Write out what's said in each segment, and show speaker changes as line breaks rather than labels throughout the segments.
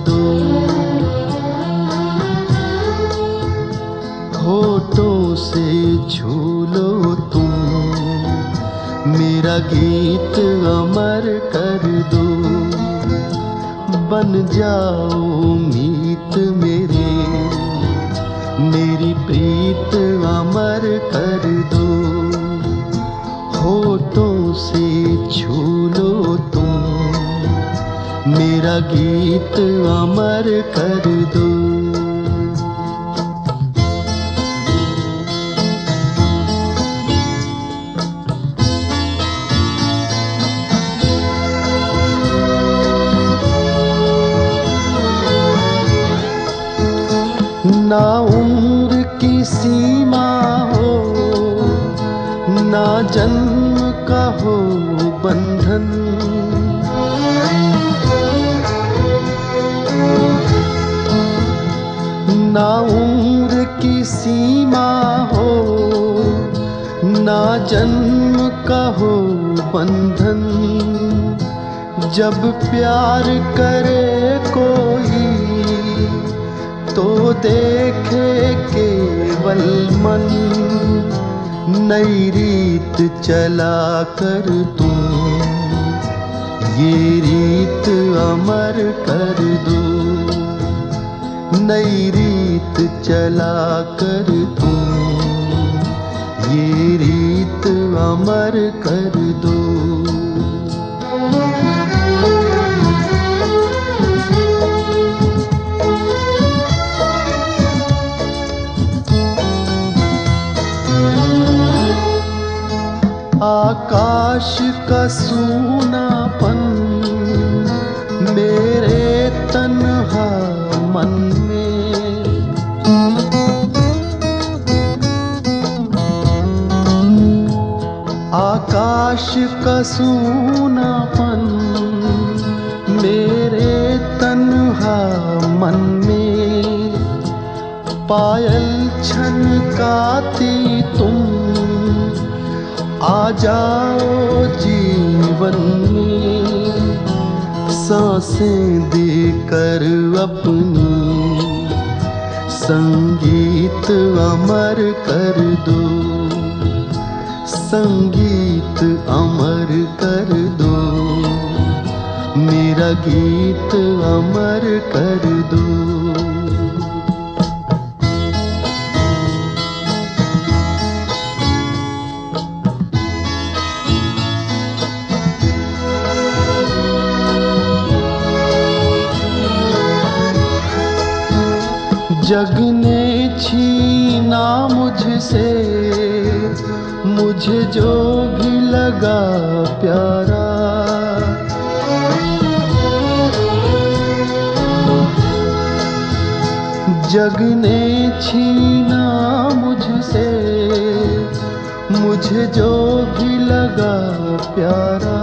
दो। होठों से छू लो तुम, मेरा गीत अमर कर दो। बन जाओ मीत मेरे, मेरी प्रीत अमर कर दो। होठों से छू लो तुम, मेरा गीत अमर कर दो। ना उम्र की सीमा हो, ना जन्म का हो बंधन। ना उम्र की सीमा हो, ना जन्म का हो बंधन। जब प्यार करे कोई तो देखे केवल मन। नई रीत चला कर तुम, ये रीत अमर कर दो। नई रीत चला कर तुम, ये रीत अमर कर दो। आकाश का सूनापन मेरे तन्हा मन में। आकाश का सूनापन मेरे तन्हा मन में। पायल छनकाती तुम, आ जाओ जीवन में। सांसें देकर अपनी संगीत अमर कर दो। संगीत अमर कर दो, मेरा गीत अमर कर दो। जग ने छीना मुझसे, मुझे जो भी लगा प्यारा। जग ने छीना मुझसे, मुझे जो भी लगा प्यारा।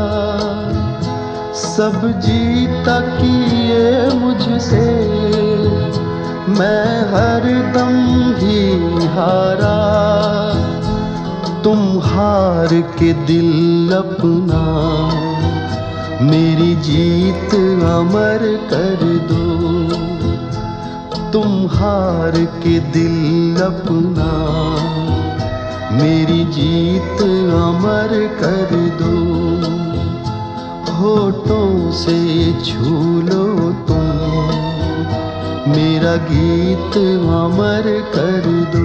सब जीता किए मुझसे, मैं हरदम ही हारा। तुम हार के दिल अपना, मेरी जीत अमर कर दो। तुम हार के दिल अपना, मेरी जीत अमर कर दो। होठों से छू लो तुम, मेरा गीत अमर कर दो।